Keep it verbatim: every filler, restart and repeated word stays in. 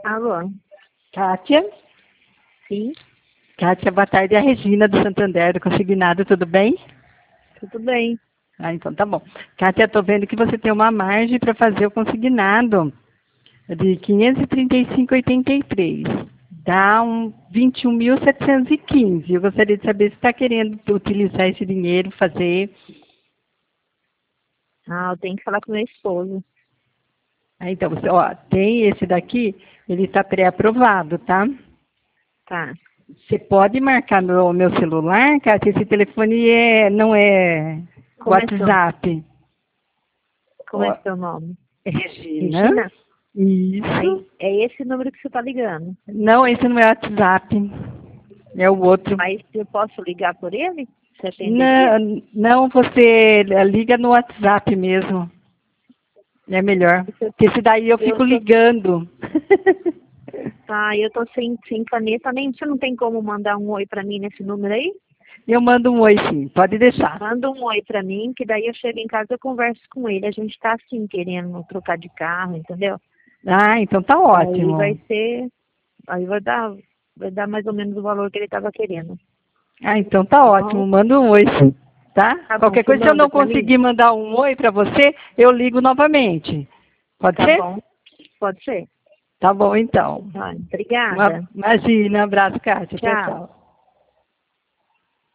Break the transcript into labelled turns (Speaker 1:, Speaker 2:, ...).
Speaker 1: Alô?
Speaker 2: Kátia?
Speaker 1: Sim,
Speaker 2: Kátia, boa tarde. É a Regina do Santander, do Consignado, tudo bem?
Speaker 1: tudo bem.
Speaker 2: Ah, então tá bom. Kátia, estou vendo que você tem uma margem para fazer o consignado de quinhentos e trinta e cinco vírgula oitenta e três. Dá um vinte e um mil setecentos e quinze. Eu gostaria de saber se está querendo utilizar esse dinheiro, fazer.
Speaker 1: Ah, eu tenho que falar com meu esposo.
Speaker 2: Ah, então, você, ó, tem esse daqui, ele está pré-aprovado, tá?
Speaker 1: Tá.
Speaker 2: Você pode marcar meu, meu celular, Kátia, esse telefone é, não é
Speaker 1: Como é seu,
Speaker 2: WhatsApp.
Speaker 1: como é
Speaker 2: Ó,
Speaker 1: seu nome?
Speaker 2: é Regina.
Speaker 1: Regina?
Speaker 2: Isso.
Speaker 1: Aí, é esse número que você tá ligando.
Speaker 2: Não, esse não é WhatsApp. É o outro.
Speaker 1: Mas eu posso ligar por ele? Você atenderia?
Speaker 2: Não, não, você liga no WhatsApp mesmo. É melhor.
Speaker 1: Eu,
Speaker 2: Porque esse daí eu fico
Speaker 1: eu tô,
Speaker 2: ligando.
Speaker 1: tá, eu tô sem, sem caneta nem. Você não tem como mandar um oi pra mim nesse número aí?
Speaker 2: Eu mando um oi sim, pode deixar.
Speaker 1: Manda um oi pra mim, que daí eu chego em casa e eu converso com ele. A gente tá assim, querendo trocar de carro, entendeu?
Speaker 2: Ah, então tá
Speaker 1: Aí vai
Speaker 2: ótimo.
Speaker 1: ser. Aí vai dar, vai dar mais ou menos o valor que ele tava querendo.
Speaker 2: Ah, então tá
Speaker 1: Tá
Speaker 2: ótimo.
Speaker 1: bom?
Speaker 2: Manda um oi sim, tá?
Speaker 1: Tá bom,
Speaker 2: Qualquer
Speaker 1: você
Speaker 2: coisa, se eu
Speaker 1: manda
Speaker 2: não
Speaker 1: pra mim?
Speaker 2: conseguir mandar um oi para você, eu ligo novamente. Pode
Speaker 1: Tá
Speaker 2: ser?
Speaker 1: bom, pode ser.
Speaker 2: Tá bom, então.
Speaker 1: Tá,
Speaker 2: Uma,
Speaker 1: obrigada.
Speaker 2: imagina, um abraço, Kátia. Tchau,
Speaker 1: Tchau.
Speaker 2: tchau.